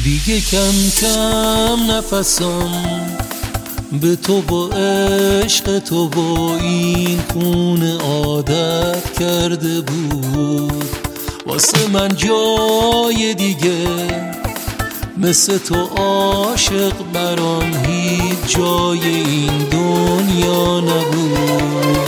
دیگه کم کم نفسم به تو با عشق تو با این خونه عادت کرده بود. واسه من جای دیگه مثل تو عاشق برام هیچ جای این دنیا نبود.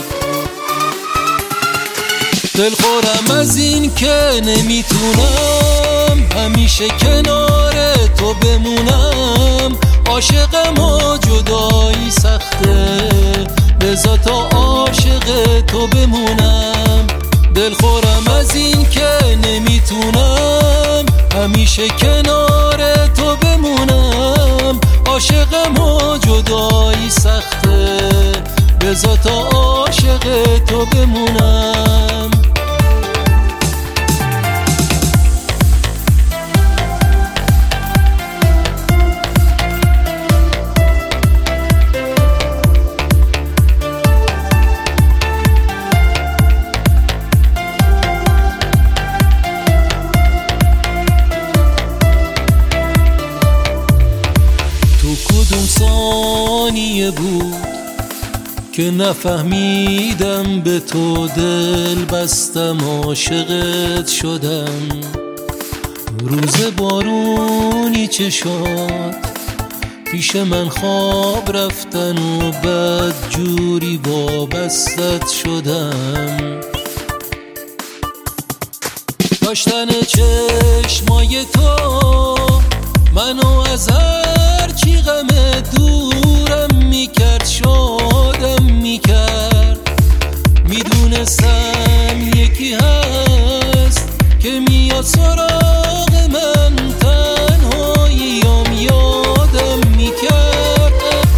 دلخورم از این که نمیتونم همیشه کنار تو بمونم. عاشقم و جدایی سخته، بذار تا عاشق تو بمونم. دلخورم از این که نمیتونم همیشه کنار تو بمونم. عاشقم و جدایی سخته، بذار تا عاشق تو بمونم. کدوم ثانیه بود که نفهمیدم به تو دل بستم، عاشقت شدم. روز بارونی چشات پیش من خواب رفتن و بد جوری وابستت شدم. داشتن چشمای تو منو از هر چی غم دورم میکرد، شادم میکرد. میدونستم یکی هست که میاد سراغ من، تنهاییام یادم میکرد.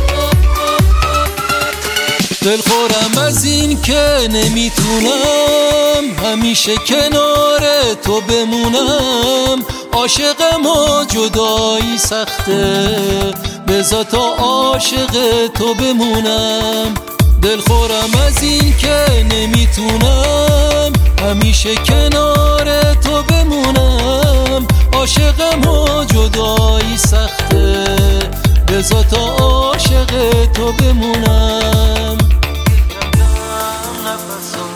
دلخورم از این که نمیتونم همیشه کنار تو بمونم. عاشقم و جدایی سخته، بذار تا عاشق تو بمونم. دلخورم از این که نمیتونم همیشه کنار تو بمونم. عاشقم و جدایی سخته، بذار تا عاشق تو بمونم.